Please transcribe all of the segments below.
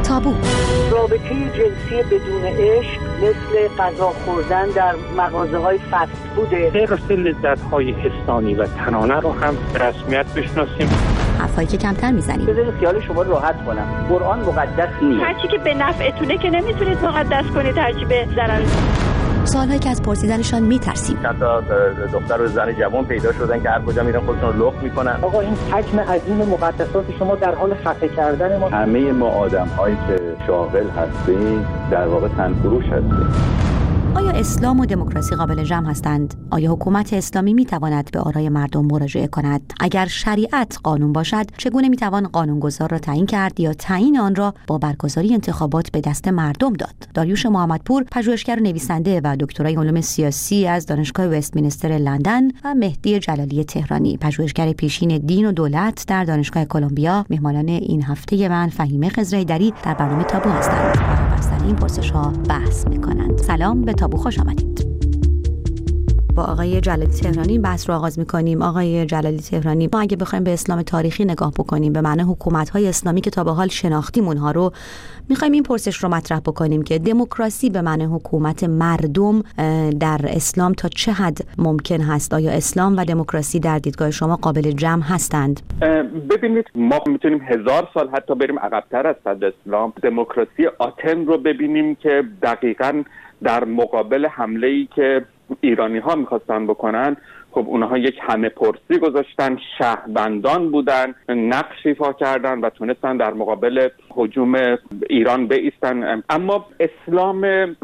تابو. رابطه جنسی بدون عشق مثل غذا خوردن در مغازه‌های فست فوده. حرص لذت‌های حسانی و تنانه رو هم به رسمیت بشناسیم. حرفایی که کمتر میزنیم. بذارید خیال شما راحت کنم. قرآن مقدس نیست. هرچی که به نفعتونه که نمیتونید مقدس کنید، هرچی به ضرر. سوالایی که از پرسیدنشان میترسیم. حتی دختر و زن جوان پیدا شدن که هر کجا میرن خودشون رو لخت میکنن. آقا این حجم عظیم مقدسات شما در حال خفه کردن ما. همه ما آدم‌هایی که شاغل هستیم در واقع تنفروش هستیم. آیا اسلام و دموکراسی قابل جمع هستند؟ آیا حکومت اسلامی میتواند به آرای مردم مراجعه کند؟ اگر شریعت قانون باشد، چگونه میتوان قانونگذار را تعیین کرد یا تعیین آن را با برگزاری انتخابات به دست مردم داد؟ داریوش محمدپور، پژوهشگر و نویسنده و دکترای علوم سیاسی از دانشگاه وستمینستر لندن، و مهدی جلالی تهرانی، پژوهشگر پیشین دین و دولت در دانشگاه کلمبیا، مهمانان این هفته من فهیمه خضرایدری در برنامه تابو هستند و بر سر این پرسش‌ها بحث می‌کنند. سلام، به تابو خوش آمدید. با آقای جلالی تهرانی بحث رو آغاز می‌کنیم. آقای جلالی تهرانی، ما اگه بخوایم به اسلام تاریخی نگاه بکنیم، به معنی حکومت‌های اسلامی که تا به حال شناختیم اونها رو، می‌خوایم این پرسش رو مطرح بکنیم که دموکراسی به معنی حکومت مردم در اسلام تا چه حد ممکن هست؟ آیا اسلام و دموکراسی در دیدگاه شما قابل جمع هستند؟ ببینید، ما میتونیم 1000 سال حتی بریم عقب‌تر از صدر اسلام. دموکراسی آتن رو ببینیم که دقیقاً در مقابل حمله‌ای که ایرانی‌ها می‌خواستن بکنن، خب اونها یک همه پرسی گذاشتن، شهروندان بودن، نقش ایفا کردن و تونستن در مقابل هجوم ایران بایستن. اما اسلام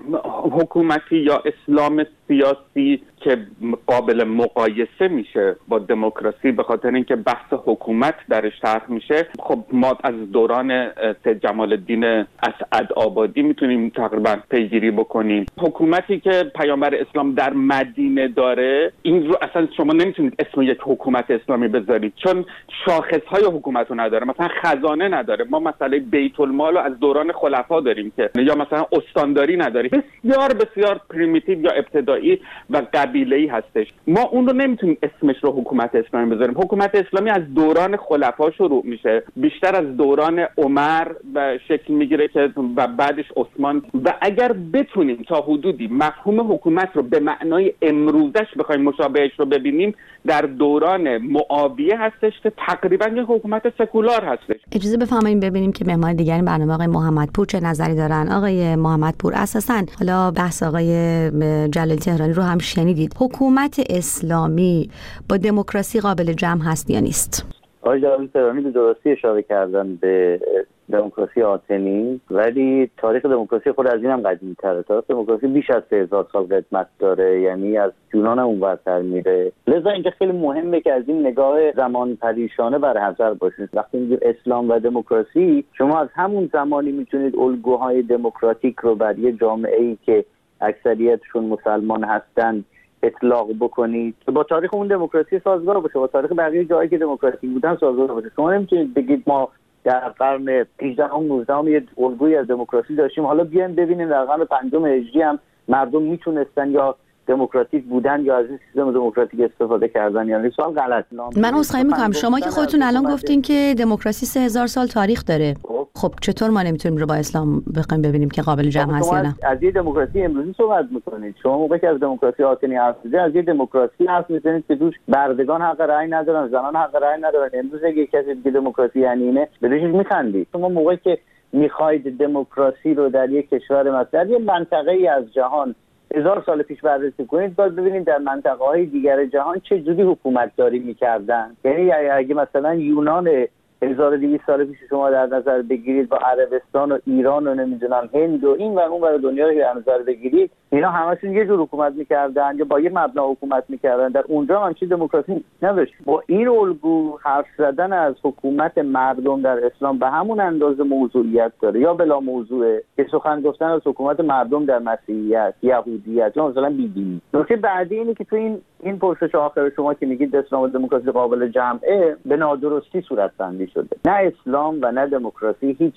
حکومتی یا اسلام سیاسی که قابل مقایسه میشه با دموکراسی به خاطر اینکه بحث حکومت درش طرح میشه، خب ما از دوران سید جمال الدین اسعد آبادی میتونیم تقریبا پیگیری بکنیم. حکومتی که پیامبر اسلام در مدینه داره، این رو اصلا شما نمیتونید اسم یک حکومت اسلامی بذارید، چون شاخصهای حکومت رو نداره. مثلا خزانه نداره. ما مسئله بیت المال رو از دوران خلفا داریم که، یا مثلا استانداری نداریم. بسیار بسیار پریمیتیو یا ابتدایی و قبیله‌ای هستش. ما اون رو نمیتونیم اسمش رو حکومت اسلامی بذاریم. حکومت اسلامی از دوران خلفا شروع میشه، بیشتر از دوران عمر و شکل میگیره که و بعدش عثمان. و اگر بتونیم تا حدودی مفهوم حکومت رو به معنای امروزش بخوایم مشابهش رو ببینیم، در دوران معاویه هستش که تقریبا یک حکومت سکولار هستش. اجازه بفرمایید ببینیم که مهمان دیگری برنامه آقای محمدپور چه نظری دارن. آقای محمدپور، اساساً حالا بحث آقای جلالی تهرانی رو هم شنیدید، حکومت اسلامی با دموکراسی قابل جمع هست یا نیست؟ آقای جلالی تهرانی به درستی اشاره کردن به دموکراسی آتنی، ولی تاریخ دموکراسی خود از این هم قدیمی تره. تاریخ دموکراسی بیش از 3000 سال قدمت داره، یعنی از یونان هم اونورتر میره. لذا اینجا خیلی مهمه که از این نگاه زمان پریشانه بر حذر باشید. وقتی میگیم اسلام و دموکراسی، شما از همون زمانی میتونید الگوهای دموکراتیک رو بر یه جامعه‌ای که اکثریتشون مسلمان هستند اطلاق بکنید که با تاریخ اون دموکراسی سازگار باشه، با تاریخ بقیه جایی که دموکراتیک بودن سازگار باشه. شما نمیتونید بگید ما در قرن 18 و 19 یه الگویی از دموکراسی داشتیم، حالا بیایم ببینیم در قرن 5 هجری هم مردم میتونستن یا دموکراتیک بودن یا از این سیستم دموکراتیک استفاده کردن. یعنی سوال غلط. من عذرخواهی میکنم، شما که خودتون الان گفتین که دموکراسی 3000 سال تاریخ داره، خب چطور ما نمیتونیم رو با اسلام بخوایم ببینیم که قابل جمع هست یا نه؟ از یه دموکراسی امروزی صحبت میکنید. شما موقعی که از دموکراسی آتنی حرف میزنید، از یه دموکراسی حرف میزنید که توش بردگان حق رأی ندارن، زنان حق رأی ندارن. امروز اگه کسی بگه دموکراسی یعنی اینه، بهش میخندید. شما موقعی که میخواید دموکراسی رو در یک کشور مثلا یه منطقه‌ای از جهان 1000 سال پیش بررسی کنید، باید ببینید در منطقه‌های دیگر جهان چه جوری حکومتداری می‌کردن. یعنی اگه مثلا یونان 1200 سال پیش شما در نظر بگیرید، با عربستان و ایران و نمیدونم هند و این و اون ور دنیا رو در نظر بگیرید، اینا همشون یه جور حکومت می‌کردن یا با یه مبنا حکومت می‌کردن. در اونجا هم چیز دموکراسی نداشت. با این الگو حرف زدن از حکومت مردم در اسلام به همون اندازه موضوعیت داره یا بلا موضوعه که سخن گفتن از حکومت مردم در مسیحیت، یهودیت یا مثلا بی‌دینی. نکته بعدی اینه که تو این پرسش آخر شما که میگید اسلام و دموکراسی قابل جمعه، به نادرستی صورت‌بندی شده. نه اسلام و نه دموکراسی هیچ وقت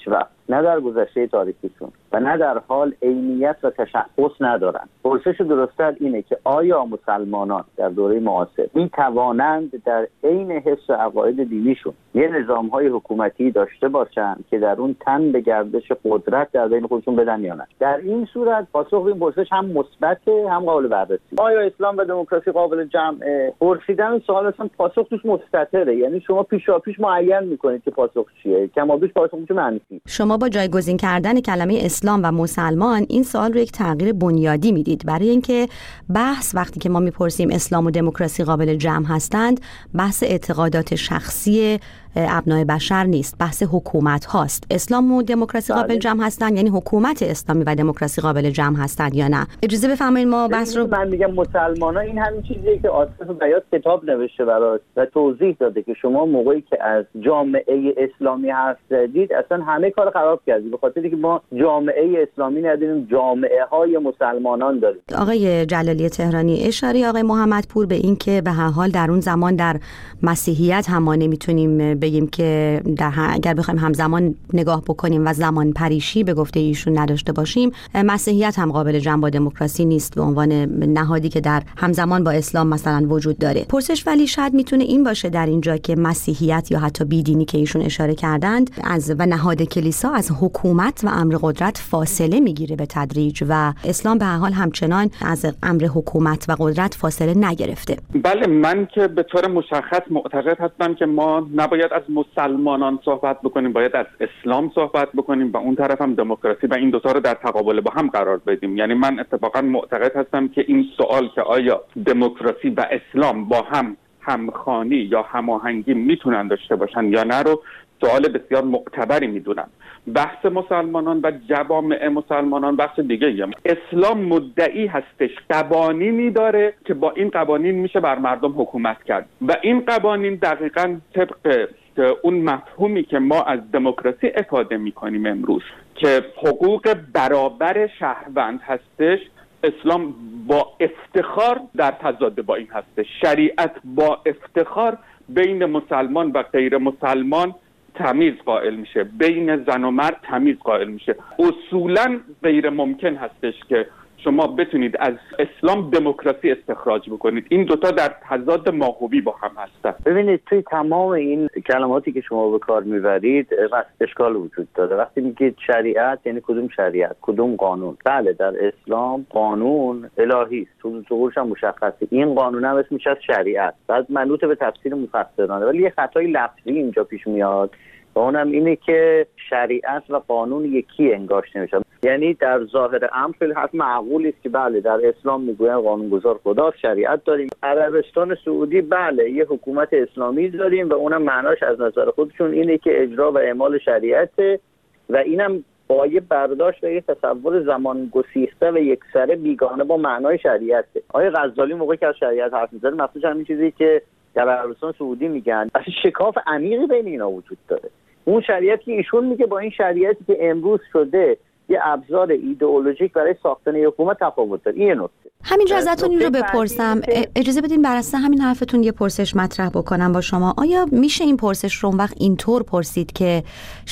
نه در گذشته تاریخیشون و نه در حال عینیت و تشخص ندارن. پرسش درست‌تر اینه که آیا مسلمانان در دوره معاصر می‌توانند در عین حس و عقاید دینیشون یه نظام‌های حکومتی داشته باشند که در اون تن به گردش قدرت در بین خودشون بدن یا نه؟ در این صورت پاسخ به این پرسش هم مثبته هم قابل بررسی. آیا اسلام و دموکراسی قابل جمعه؟ پرسیدن این سوال اصلا پاسخ توش مستتره، یعنی شما پیشاپیش معین می‌کنید که پاسخ چیه، کمابیش پاسخ میشه منفی. شما با جایگزین کردن کلمه اسلام و مسلمان این سوال رو یک تغییر بنیادی میدید، برای اینکه بحث وقتی که ما میپرسیم اسلام و دموکراسی قابل جمع هستند، بحث اعتقادات شخصی ابنای بشر نیست، بحث حکومت هاست. اسلام و دموکراسی قابل جمع هستند، یعنی حکومت اسلامی و دموکراسی قابل جمع هستند یا نه؟ اجازه بفرمایید ما بحث رو من میگم مسلمان‌ها این همین چیزیه که عاطف بیات کتاب نوشته براش و توضیح داده که شما موقعی که از جامعه اسلامی حرف زدید اصلا همه کار خراب کردید، به خاطری که ما جامعه اسلامی نداریم، جامعه‌های مسلمانان داریم. آقای جلالی تهرانی، اشاره آقای محمدپور به این که به هر حال در اون زمان در مسیحیت هم ما نمیتونیم بگیم که اگر بخوایم همزمان نگاه بکنیم و زمان پریشی به گفته ایشون نداشته باشیم، مسیحیت هم قابل جمع با دموکراسی نیست به عنوان نهادی که در همزمان با اسلام مثلا وجود داره. پرسش ولی شاید میتونه این باشه در اینجا که مسیحیت یا حتی بیدینی که ایشون اشاره کردند و نهاد کلیسا از حکومت و امر قدرت فاصله میگیره به تدریج و اسلام به هر حال همچنان از امر حکومت و قدرت فاصله نگرفته. بله، من که به طور مشخص معتقد هستم که ما نباید از مسلمانان صحبت بکنیم، باید از اسلام صحبت بکنیم و اون طرف هم دموکراسی و این دوتا رو در تقابل با هم قرار بدیم. یعنی من اتفاقا معتقد هستم که این سوال که آیا دموکراسی و اسلام با هم همخوانی یا هماهنگی میتونن داشته باشن یا نه رو سوال بسیار معتبری میدونم. بحث مسلمانان و جوامع مسلمانان بحث دیگه. اسلام مدعی هستش قوانینی داره که با این قوانین میشه بر مردم حکومت کرد و این قوانین دقیقاً طبق اون مفهومی که ما از دموکراسی افاده میکنیم امروز که حقوق برابر شهروند هستش، اسلام با افتخار در تضاد با این هستش. شریعت با افتخار بین مسلمان و غیر مسلمان تمیز قائل میشه، بین زن و مرد تمیز قائل میشه. اصولاً غیر ممکن هستش که شما بتونید از اسلام دموکراسی استخراج بکنید. این دوتا در تضاد ماهوی با هم هستن. ببینید توی تمام این کلماتی که شما به کار میبرید اشکال وجود داره. وقتی میگید شریعت یعنی کدوم شریعت، کدوم قانون؟ بله، در اسلام قانون الهی است، تو ظهورش هم مشخصه. این قانون هم اسمش از شریعت، بعد منوط به تفسیر مفسرانه، ولی یه خطای لفظی اینجا پیش میاد و اونم اینه که شریعت و قانون یکی انگاشته میشه. یعنی در ظاهر امر خیلی حرف معقولی است که بله در اسلام میگوین قانونگذار خداست، شریعت داریم. عربستان سعودی بله یه حکومت اسلامی داریم و اونم معناش از نظر خودشون اینه که اجرا و اعمال شریعته و اینم با یه برداشت و یه تصور زمان گسیخته و یکسره بیگانه با معنای شریعته. آقای غزالی موقعی که از شریعت حرف میزنه مخصوصا همین چیزی که در عربستان سعودی میگن، اصلا شکاف عمیقی بین اینا وجود داره. اون شریعتی که ایشون میگه با این شریعتی که امروز شده یه ابزار ایدئولوژیک برای ساختن حکومت تفاوت داره. این نکته. همینجا ازتون این رو بپرسم، اجازه بدین بر اساس همین حرفتون یه پرسش مطرح بکنم با شما. آیا میشه این پرسش رو وقت اینطور پرسید که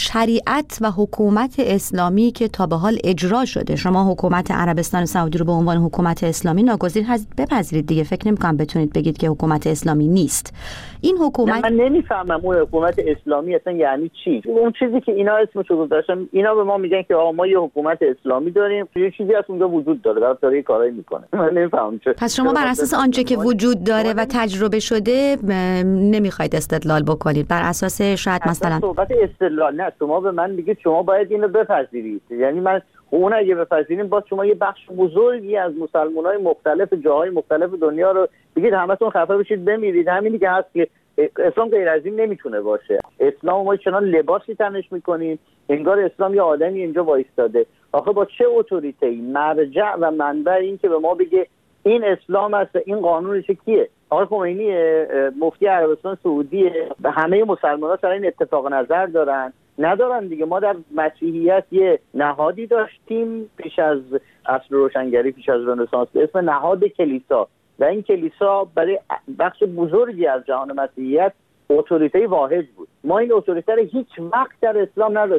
شریعت و حکومت اسلامی که تا به حال اجرا شده، شما حکومت عربستان سعودی رو به عنوان حکومت اسلامی ناگزیر بپذیرید دیگه، فکر نمی‌کنم بتونید بگید که حکومت اسلامی نیست. این حکومت من نمیفهمم اون حکومت اسلامی اصلا یعنی چی. اون چیزی که اینا اسمشو گذاشتن، اینا به ما میگن که آقا ما یه حکومت اسلامی داریم، یه چیزی از اونجا وجود داره، داره یه کارایی میکنه. من نمیفهمم چه. پس شما بر اساس آنچه که وجود داره و تجربه شده نمیخواید استدلال بکنید، بر اساس شاید مثلا صحبت استدلال نه. شما به من میگید شما باید اینو بپذیرید، یعنی من اون اگه بپذیریم باز شما یه بخش بزرگی از مسلمانای مختلف جاهای مختلف دنیا رو بگید همتون خفه بشید بمیرید. همینی که هست که اسلام غیر از این نمیتونه باشه. اسلام ما چنان لباسی تنش میکنیم انگار اسلام یه آدمی اینجا وایستاده. آخه با چه اتوریتی مرجع و منبع این که به ما بگه این اسلام است، این قانونش کیه؟ آقای خمینی مفتی عربستان سعودی و همه مسلمان‌ها سر این اتفاق نظر دارن؟ ندارن دیگه. ما در مسیحیت یه نهادی داشتیم پیش از عصر روشنگری، پیش از رنسانس، به اسم نهاد کلیسا و این کلیسا برای بخش بزرگی از جهان مسیحیت اتوریته واحد بود. ما این اتوریته رو هیچ وقت در اسلام نداشتیم.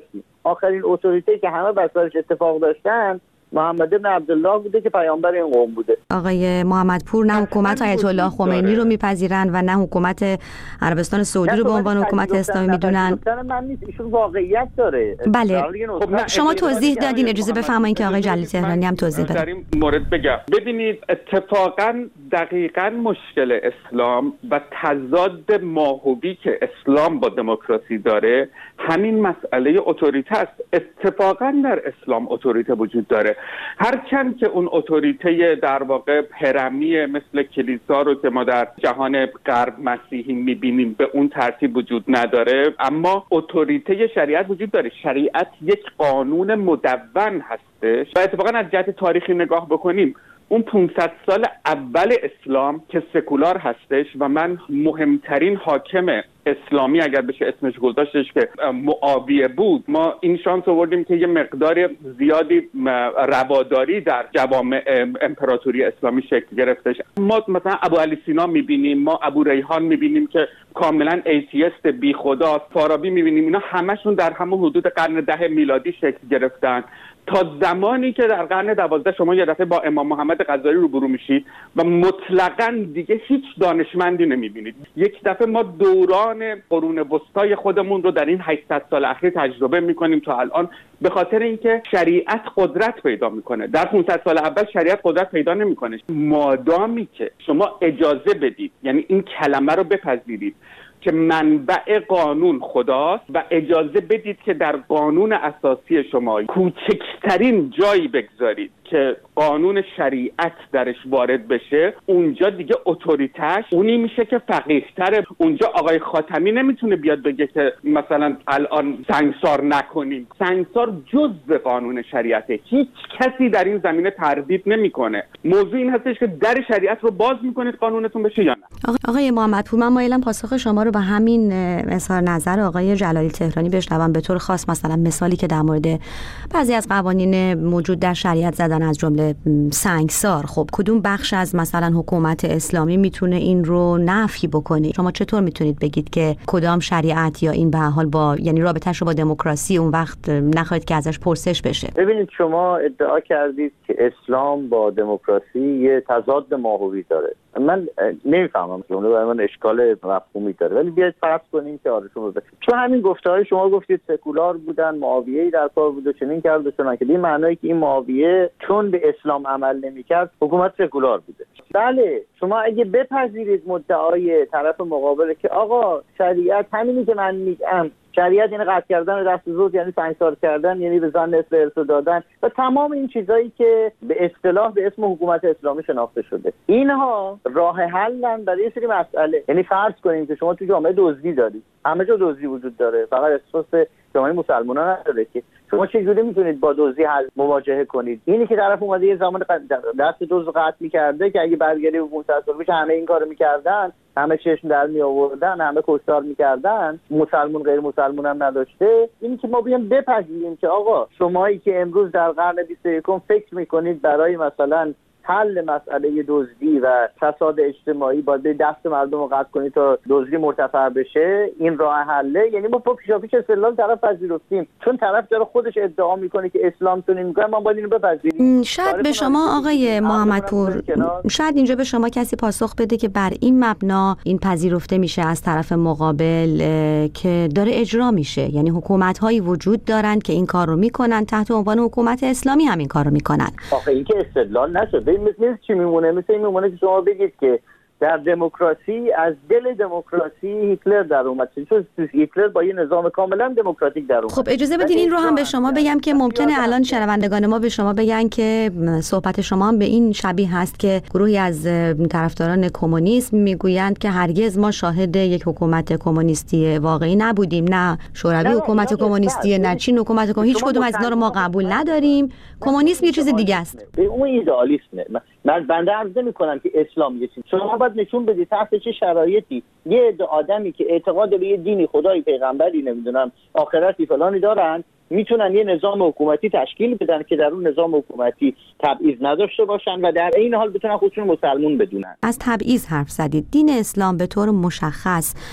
آخرین اتوریته که همه بسارش اتفاق داشتن محمد بن عبدالله بوده که پیامبر این قوم بوده. آقای محمدپور نه حکومت آیت الله خمینی رو میپذیرن و نه حکومت عربستان سعودی رو به عنوان حکومت اسلامی میدونن. من نیست، ایشون واقعیت داره. بله شما توضیح دادین، اجازه بفرمایید که آقای جلیلی تهرانی هم توضیح بده. در این مورد بگم ببینید اتفاقا دقیقاً مشکل اسلام و تضاد ماهوی که اسلام با دموکراسی داره همین مسئله اتوریته است. اتفاقا در اسلام اتوریته وجود داره، هرچند که اون اتوریته در واقع هرمی مثل کلیسا رو که ما در جهان غرب مسیحی میبینیم به اون ترتیب وجود نداره، اما اتوریته شریعت وجود داره. شریعت یک قانون مدون هستش و اتفاقا از جهت تاریخی نگاه بکنیم اون 500 سال اول اسلام که سکولار هستش و من مهمترین حاکم اسلامی اگر بشه اسمش گذاشتش که معاویه بود، ما این شانس آوردیم که یه مقدار زیادی رواداری در جوامع امپراتوری اسلامی شکل گرفتش. ما مثلا ابو علی سینا میبینیم، ما ابو ریحان میبینیم که کاملا ایتیست بی خدا، فارابی میبینیم، اینا همشون در همون حدود قرن 10 میلادی شکل گرفتن تا زمانی که در قرن 12 شما یه دفعه با امام محمد غزالی روبرو میشید و مطلقاً دیگه هیچ دانشمندی نمیبینید. یک دفعه ما دوران قرون وسطای خودمون رو در این 800 سال اخیر تجربه میکنیم تا الان، به خاطر اینکه شریعت قدرت پیدا میکنه. در 500 سال اول شریعت قدرت پیدا نمیکنه. مادامی که شما اجازه بدید، یعنی این کلمه رو بپذیرید که منبع قانون خداست و اجازه بدید که در قانون اساسی شما کوچکترین جایی بگذارید که قانون شریعت درش وارد بشه، اونجا دیگه اتوریتش اونی میشه که فقیه‌تره. اونجا آقای خاتمی نمیتونه بیاد بگه که مثلا الان سنگسار نکنیم. سنگسار جزء قانون شریعته، هیچ کسی در این زمینه تردید نمیکنه. موضوع این هستش که در شریعت رو باز میکنید قانونتون بشه یا نه. آقای محمدپور، من مایلم پاسخ شما رو به همین اظهار نظر آقای جلالی تهرانی بشنوم، به طور خاص مثلا مثالی که در مورد بعضی از قوانین موجود در شریعت زدن از جمله سنگسار. خب کدوم بخش از مثلا حکومت اسلامی میتونه این رو نفی بکنه؟ شما چطور میتونید بگید که کدام شریعت یا این به هر حال با یعنی رابطه‌اش رو با دموکراسی اون وقت نخواهید که ازش پرسش بشه؟ ببینید شما ادعا کردید که اسلام با دموکراسی یه تضاد ماهوی داره. من نمیفهمم، جمله برای من اشکال مفهومی داره، ولی بیاید فرض کنیم که آره شما چون همین گفته‌های شما گفتید سکولار بودن، معاویه در کار بود و چنین کرد و چنان، که این معنایی که این معاویه چون به اسلام عمل نمی‌کرد حکومت سکولار بوده. بله شما اگه بپذیرید مدعای طرف مقابل که آقا شریعت همینی که من میگم، شریعت یعنی قطع کردن دست زود، یعنی سنگسار کردن، یعنی به زن نصف ارث دادن و تمام این چیزایی که به اصطلاح به اسم حکومت اسلامی شناخته شده، اینها راه حلن برای یه سری مسئله. یعنی فرض کنیم که شما تو جامعه دزدی دارید، همه جا دزدی وجود داره، فقط اساس جامعه مسلمانان نداره که شما چجوری میتونید با دزدی مواجهه کنید؟ اینی که طرف اومده یه زمان دست دزد قطع می‌کرده که اگه برگردی به 500 سال پیش همه این کارو می‌کردن، همه چشم در می آوردن، همه کشتار می‌کردن، مسلمان غیر مسلمان هم نداشته. اینی که ما بیایم بپذیریم که آقا شمایی که امروز در قرن 21 فکر می‌کنید برای مثلا حل مسئله دزدی و فساد اجتماعی باید دست مردم رو قطع کنید تا دزدی مرتفع بشه، این راه حله. یعنی ما پیشاپیش استدلال طرف پذیرفتیم، چون طرف داره خودش ادعا میکنه که اسلام تون میگه، ما باید اینو بپذیریم. شاید به شما آقای محمدپور، شاید اینجا به شما کسی پاسخ بده که بر این مبنا این پذیرفته میشه از طرف مقابل که داره اجرا میشه، یعنی حکومت‌هایی وجود دارن که این کار رو میکنن، تحت عنوان حکومت اسلامی هم این کار رو میکنن. آخه این که استدلال نشده. مثل چی میمونه؟ مثل این میمونه که شما بگید که در دموکراسی، از دل دموکراسی هیتلر در اومد، چون هیتلر با یه نظام کاملا دموکراتیک در اومد. خب اجازه بدین این رو هم به شما بگم که ممکنه الان شنوندگان ما به شما بگن که صحبت شما هم به این شبیه هست که گروهی از طرفداران کمونیسم میگویند که هرگز ما شاهد یک حکومت کمونیستی واقعی نبودیم، نه شوروی حکومت کمونیستی، نه چین حکومت کمونیستی، هیچ کدوم از اینا رو ما قبول نداریم. کمونیسم یه چیز دیگه است. اون ایدئالیسمه. من بنده عرض نمی‌کنم که اسلام یه چیز. شما باید نشون بدید تحت چه شرایطی یه آدمی که اعتقاد به یه دینی، خدای، پیغمبری، نمیدونم آخرتی فلانی دارن، میتونن یه نظام حکومتی تشکیل بدن که در اون نظام حکومتی تبعیض نداشته باشن و در این حال بتونن خودشون مسلمون بدونن. از تبعیض حرف زدید. دین اسلام به طور مشخص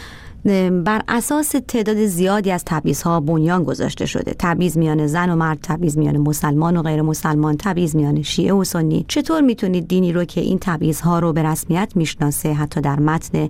بر اساس تعداد زیادی از تبعیض‌ها بنیان گذاشته شده. تبعیض میان زن و مرد، تبعیض میان مسلمان و غیر مسلمان، تبعیض میان شیعه و سنی. چطور میتونید دینی رو که این تبعیض‌ها رو به رسمیت میشناسه، حتی در متن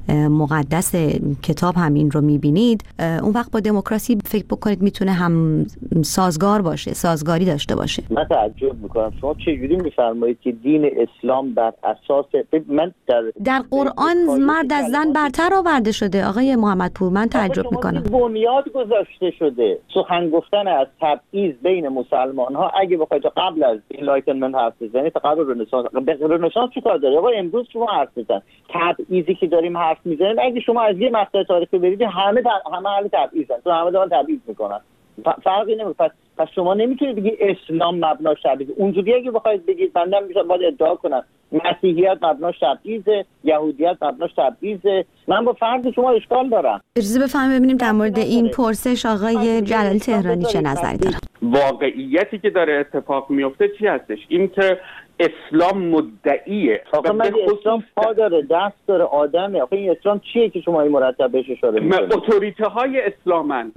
مقدس کتاب همین رو میبینید، اون وقت با دموکراسی فکر بکنید میتونه هم سازگار باشه، سازگاری داشته باشه؟ من تعجب میکنم شما چجوری میفرمایید که دین اسلام بر اساس من در قرآن مرد از زن برتر آورده شده آقای محمدپور. من تعجب میکنم. بنیاد گذاشته شده سخن گفتن از تبعیض بین مسلمان ها. اگه بخواید تا قبل از انلایتنمنت حرف بزنید، تا قبل رنسانس چیکار داره؟ آقا امروز شما حرف بزنید تبعیضی که داریم حرف میزنید، اگه شما از یه مقطع تاریخی برید همه اهل تبعیضن، تو همه دارن تبعیض میکنن، فرقی نمیکنه. پس شما نمیتونید بگید اسلام مبناش تبعیض. اونجوری اگه بخواید بگید بنده میشه باید ادعا کنم مسیحیت مبناش تبعیضه، یهودیت مبناش تبعیضه. من با فرض شما اشکال دارم. اجازه بفهمیم ببینیم در مورد این پرسش آقای جلالی تهرانی چه نظری دارن. واقعیتی که داره اتفاق میفته چی هستش؟ این که اسلام مدعیه. آقا من اسلام پا داره، دست داره، آدمه. آقا این اسلام چیه که شما این مرتب بهش اشاره می‌کنید؟ اتوریته های اسلامن.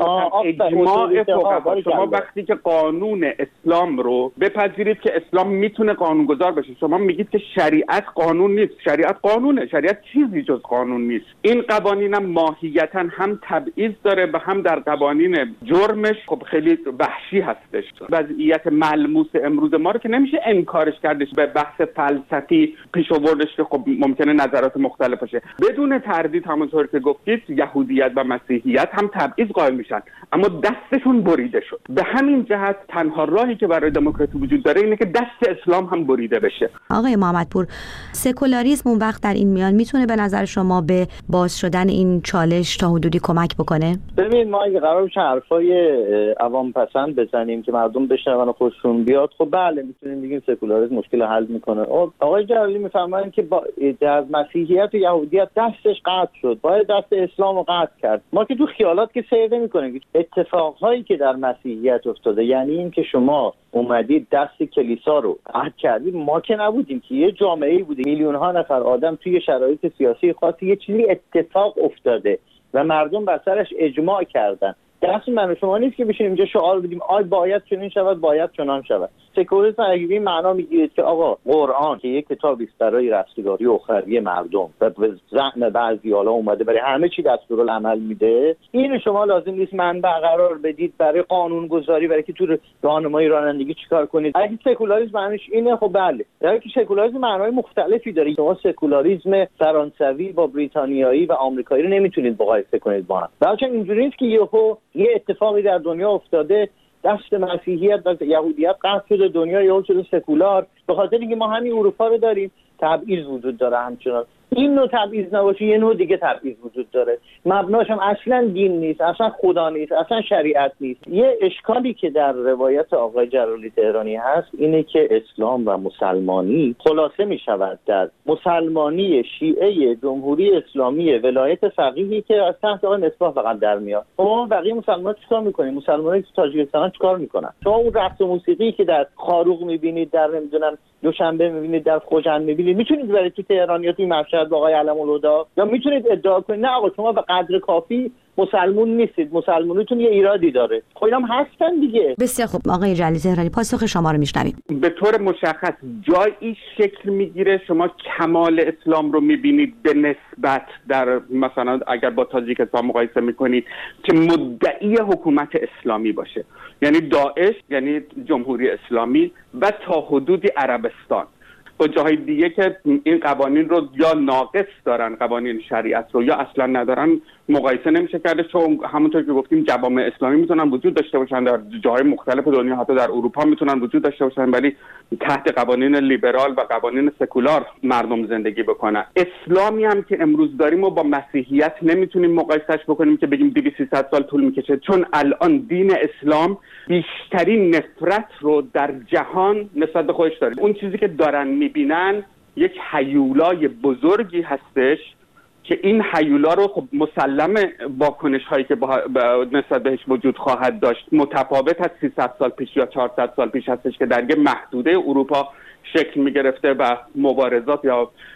اجماع فقها. شما وقتی که قانون اسلام رو بپذیرید که اسلام میتونه قانونگذار بشه، شما میگید که شریعت قانون نیست. شریعت قانونه. شریعت چیزی جز قانون نیست. این قوانین هم ماهیتاً هم تبعیض داره و هم در قوانین جرمش خب خیلی وحشی هستش. وضعیت ملموس امروز ما رو که نمیشه انکارش کردش. به بحث فلسفی پیش آوردش که خب ممکنه نظرات مختلف باشه. بدون تردید همونطور که گفتید یهودیت و مسیحیت هم تبعیض قائل میشن، اما دستشون بریده شد. به همین جهت تنها راهی که برای دموکراسی وجود داره اینه که دست اسلام هم بریده بشه. آقای محمدپور، سکولاریسم اون وقت در این میان میتونه به نظر شما به باز شدن این چالش تا حدودی کمک بکنه؟ ببین ما اگه قرار باشه حرفای عوام پسند بزنیم که مردم بشنون و خوششون بیاد، خب بله میتونیم بگیم سکولاریسم مشکل حل میکنه. آقای جلالی میفرمایند که از مسیحیت و یهودیت دستش قطع شد، باید دست اسلام رو قطع کرد. ما که تو خیالات که سیر نمی‌کنیم. اتفاقهایی که در مسیحیت افتاده، یعنی این که شما اومدید دست کلیسا رو قطع کردید، ما که نبودیم که یه جامعه‌ای بودیم، میلیون ها نفر آدم توی شرایط سیاسی خاصی یه چیزی اتفاق افتاده و مردم بر سرش اجماع کردن. دست من و شما نیست که بشینیم اینجا شعار بدیم آی باید چنین شود، باید چنان شود. سکولاریسم اگه این معنا میگیرید که آقا قرآن که یک کتابی است برای رستگاری اخروی مردم و به ذهن بعضی‌ها اومده برای همه چی دستورالعمل میده، این شما لازم نیست منبع قرار بدید برای قانون گذاری، برای که تو راهنمایی رانندگی چیکار کنید. اگه سکولاریسم معنیش اینه خب بله، در که سکولاریسم معنای مختلفی داره. شما سکولاریسم فرانسوی با بریتانیایی و آمریکایی رو نمیتونید مقایسه کنید با هم. بلکه اینجوری نیست که یه اتفاقی در دنیا افتاده، دست مسیحیت و یهودیت قطع شده، دنیا یهو شده سکولار، به خاطر اینکه ما همین اروپا رو داریم. تبعیض وجود داره همچنان. این نوع تبعیض نباشه یه نوع دیگه تبعیض وجود داره، مبناش هم اصلا دین نیست، اصلا خدا نیست، اصلا شریعت نیست. یه اشکالی که در روایت آقای جلالی تهرانی هست اینه که اسلام و مسلمانی خلاصه می شود در مسلمانی شیعه جمهوری اسلامی ولایت فقیهی که از تحت آقای مصباح فقط در میاد. شما بقیه مسلمان‌ها چیکار می‌کنید؟ مسلمان‌ها تو تاجیکستان چیکار می‌کنن؟ شما اون رقص و موسیقی که در خاروق می‌بینید، در نمیدونم دوشنبه می‌بینید، در خوجند می‌بینید، می‌تونید برید تو تهران یا تو مشهد با آقای علم‌الهدی، یا می‌تونید ادعا کنید نه آقا شما به قدر کافی مسلمون نیستید، مسلمونیتون یه ایرادی داره. خب اینم هستن دیگه. بسیار خوب آقای جلالی تهرانی، پاسخ شما رو میشنویم. به طور مشخص جایی شکل میگیره شما کمال اسلام رو میبینید به نسبت در مثلا اگر با تاجیکستان مقایسه میکنید که مدعی حکومت اسلامی باشه، یعنی داعش، یعنی جمهوری اسلامی و تا حدودی عربستان. با جاهای دیگه که این قوانین رو یا ناقص دارن، قوانین شریعت رو، یا اصلا ندارن، مقایسه نمیشه کرده. چون همونطور که گفتیم جوامع اسلامی میتونن وجود داشته باشن در جاهای مختلف دنیا، حتی در اروپا میتونن وجود داشته باشن، ولی تحت قوانین لیبرال و قوانین سکولار مردم زندگی بکنن. اسلامی هم که امروز داریم و با مسیحیت نمیتونیم مقایسهش بکنیم که بگیم 200-300 سال طول میکشه، چون الان دین اسلام بیشترین نفرت رو در جهان نسبت به خودش داره. اون چیزی که دارن میبینن یک هیولای بزرگی هستش که این هیولا رو خب مسلمه واکنش هایی که نسبت بهش وجود خواهد داشت متفاوت از 300 سال پیش یا 400 سال پیش هستش که در یه محدوده اروپا شکل می گرفته و مبارزات یا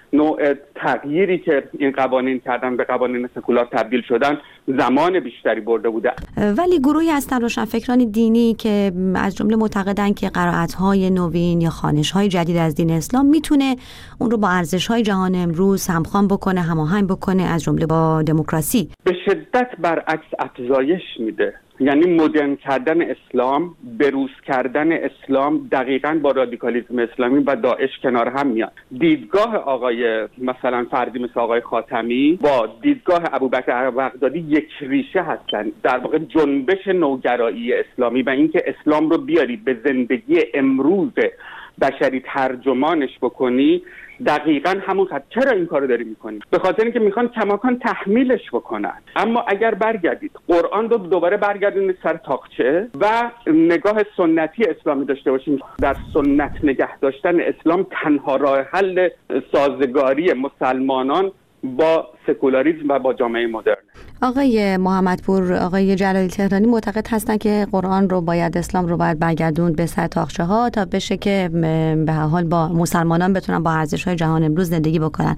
نوع تغییری که این قوانین کردن به قوانین سکولار تبدیل شدن زمان بیشتری برده بوده. ولی گروهی هستن روشنفکران دینی که از جمله معتقدن که قرائت‌های نوین یا خوانش‌های جدید از دین اسلام میتونه اون رو با ارزش‌های جهان امروز همخوان بکنه، هماهنگ بکنه، از جمله با دموکراسی. به شدت برعکس افزایش میده. یعنی مدرن کردن اسلام، بروز کردن اسلام دقیقاً با رادیکالیسم اسلامی و داعش کنار هم میاد. دیدگاه آقای مثلا فردی مثل آقای خاتمی با دیدگاه ابوبکر بغدادی یک ریشه هستن. در واقع جنبش نوگرایی اسلامی و اینکه اسلام رو بیاری به زندگی امروز بشری ترجمانش بکنی دقیقاً همون خط. چرا این کارو داری میکنی؟ به خاطر اینکه میخوان کماکان تحمیلش بکنن. اما اگر برگردید قرآن رو دوباره برگردونید سر تاقچه و نگاه سنتی اسلامی داشته باشیم، در سنت نگه داشتن اسلام تنها راه حل سازگاری مسلمانان با سکولاریسم و با جامعه مدرن. آقای محمدپور، آقای جلالی تهرانی معتقد هستن که قرآن رو باید، اسلام رو باید برگردوند به سر تاقچه ها تا بشه که به هر حال با مسلمانان بتونن با ارزش‌های جهان امروز زندگی بکنن.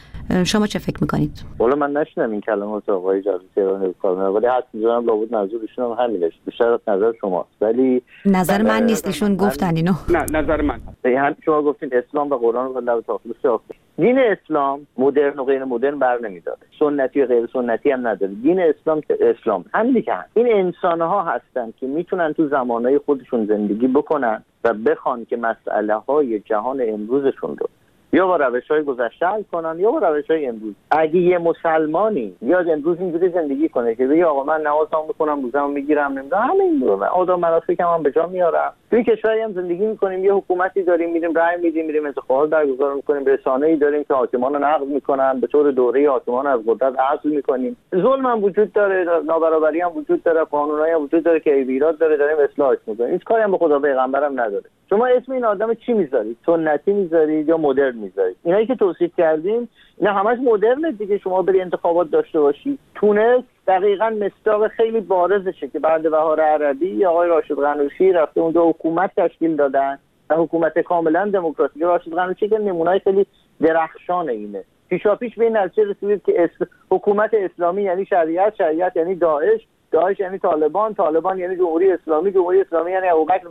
شما چه فکر میکنید؟ والا من نشنم این کلمات آقای جلالی تهرانی بکنم، ولی حد می‌زنم لابد منظورشون هم همینه. بیشتر از نظر شماست، ولی نظر من نیست، ایشون گفتن اینو. نه نظر من. هم شما گفتین اسلام و قرآن رو لب تاقچه. دین اسلام مدرن و غیر مدرن بر نمیداره، سنتی و غیر سنتی هم نداره. دین اسلام همین که این انسان‌ها هستن که میتونن تو زمانهای خودشون زندگی بکنن و بخوان که مسئله‌های جهان امروزشون رو یا با روش‌های گذشته حل کنن یا با روش‌های امروز. اگه یه مسلمانی یا امروز اینجوری زندگی کنه که بگه آقا من نمازم می‌خونم، روزه‌مو میگیرم، نمیدونم همین رو من آدم مناسکم هم به جا میارم، توی کشوری هم زندگی می‌کنیم، یه حکومتی داریم، میریم رأی میدیم، میریم انتخابات برگزار می‌کنیم، رسانه‌ای داریم که حاکمان رو نقد می‌کنن، به طور دوره‌ای حاکمان از قدرت عزل می‌کنیم، ظلم هم وجود داره، نابرابری هم وجود داره، قانونایی هم وجود داره که ایراد داره، داریم اصلاحش می‌کنیم. هیچ کاری هم به خدا پیغمبرم نداره. شما اسم این آدم چی می‌ذارید؟ سنتی می‌ذارید یا مدرن می‌ذارید؟ اینایی که توصیف کردیم اینا همش مدرنه دیگه. شما بری انتخابات داشته باشی. تونس دقیقاً مصداق خیلی بارزشه که بعد بهار عربی آقای راشد غنوشی رفته اونجا حکومت تشکیل دادن و حکومت کاملاً دموکراتیک. راشد غنوشی که نمونه‌ای خیلی درخشان اینه. پیشاپیش به این نتیجه رسید که حکومت اسلامی یعنی شریعت، شریعت یعنی داعش، داعش یعنی طالبان یعنی جمهوری اسلامی، جمهوری اسلامی یعنی ابوبکر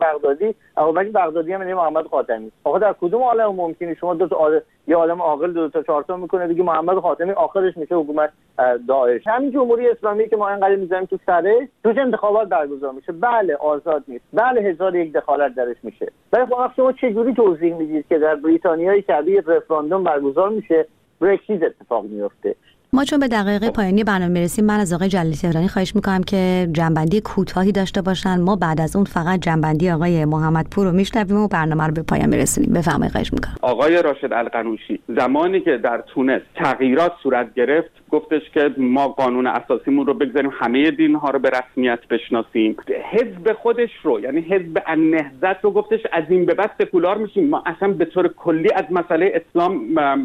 بغدادی هم یعنی محمد خاتمی. آخه در کدوم عالم ممکنه شما یه عالم عاقل 2 تا 4 تا میکنه دیگه محمد خاتمی آخرش میشه حکومت داعش؟ همین جمهوری اسلامی که ما اینقدر میذاریم تو سره، توش انتخابات برگزار میشه، بله آزاد نیست، بله 1001 دخالت درش میشه، ولی خب شما چه جوری توضیح میدید که در بریتانیای کبیر رفراندوم برگزار میشه، برکسیت اتفاق میفته؟ ما چون به دقیقه پایانی برنامه میرسیم، من از آقای جلالی تهرانی خواهش میکنم که جنبندی کوتاهی داشته باشن. ما بعد از اون فقط جنبندی آقای محمدپور رو میشنویم و برنامه رو به پایان میرسونیم. بفرمایید. خواهش میکنم. آقای راشد القنوشی زمانی که در تونس تغییرات صورت گرفت گفتش که ما قانون اساسیمون رو بگذاریم، همه دین‌ها رو به رسمیت بشناسیم. حزب خودش رو، یعنی حزب النهضت رو گفتش از این به بعد سکولار میشیم، ما اصلا به طور کلی از مسئله اسلام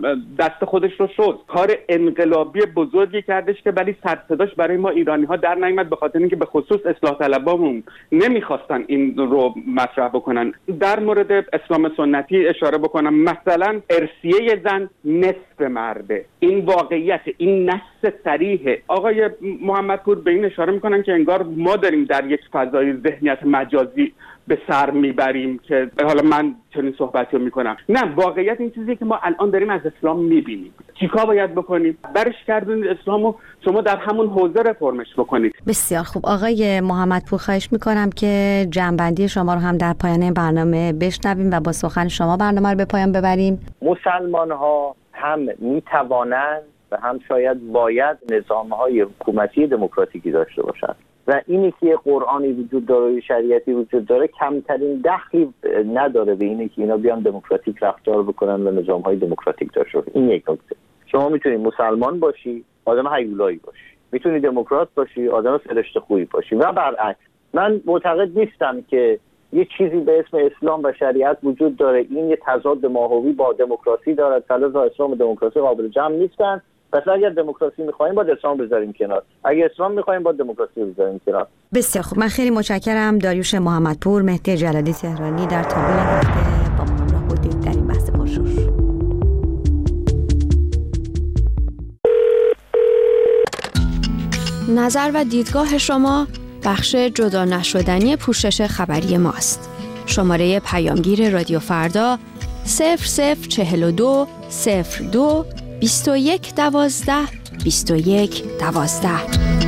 دست خودش رو شد. کار انقلابی بزرگی کردش که ولی سر صداش برای ما ایرانی‌ها در نیامد، به خاطر اینکه به خصوص اصلاح طلبامون نمیخواستن این رو مطرح بکنن. در مورد اسلام سنتی اشاره بکنم، مثلا ارثیه زن نصف مرده، این واقعیت، این نص صریحه. آقای محمدپور به این اشاره میکنن که انگار ما داریم در یک فضای ذهنیت مجازی به سر میبریم که حالا من چنین صحبتی رو میکنم. نه، واقعیت این چیزی که ما الان داریم از اسلام میبینیم. چیکار باید بکنیم؟ برش گردونید اسلامو شما در همون حوزه رفرمش بکنید. بسیار خوب. آقای محمدپور خواهش میکنم که جنبندی شما رو هم در پایان برنامه بشنویم و با سخن شما برنامه رو به پایان ببریم. مسلمان ها هم میتوانند و هم شاید باید نظام‌های حکومتی دموکراتیکی داشته باشند و اینی که قرآنی وجود داره و شریعتی وجود داره کمترین دخلی نداره به اینی که اینا بیان دموکراتیک رفتار بکنن و نظام‌های دموکراتیک داشته باشن. این یک نکته. شما میتونی مسلمان باشی، آدم هیولایی باشی، میتونی دموکرات باشی، آدم فرشته خویی باشی و برعکس. من معتقد نیستم که یه چیزی به اسم اسلام و شریعت وجود داره این یه تضاد ماهوی با دموکراسی داره، فلسفه اسلام و دموکراسی قابل جمع نیستن. پس اگر دموکراسی می‌خوایم باید اسلام بذاریم کنار، اگر اسلام می‌خوایم باید دموکراسی بذاریم کنار. بسیار خوب. من خیلی متشکرم. داریوش محمدپور، مهدی جلالی تهرانی در تابلو هفته با ما همراه بودید در این بحث پرشور. نظر و دیدگاه شما بخش جدا نشدنی پوشش خبری ماست. شماره پیامگیر رادیو فردا 0042 02 21 12 21 12.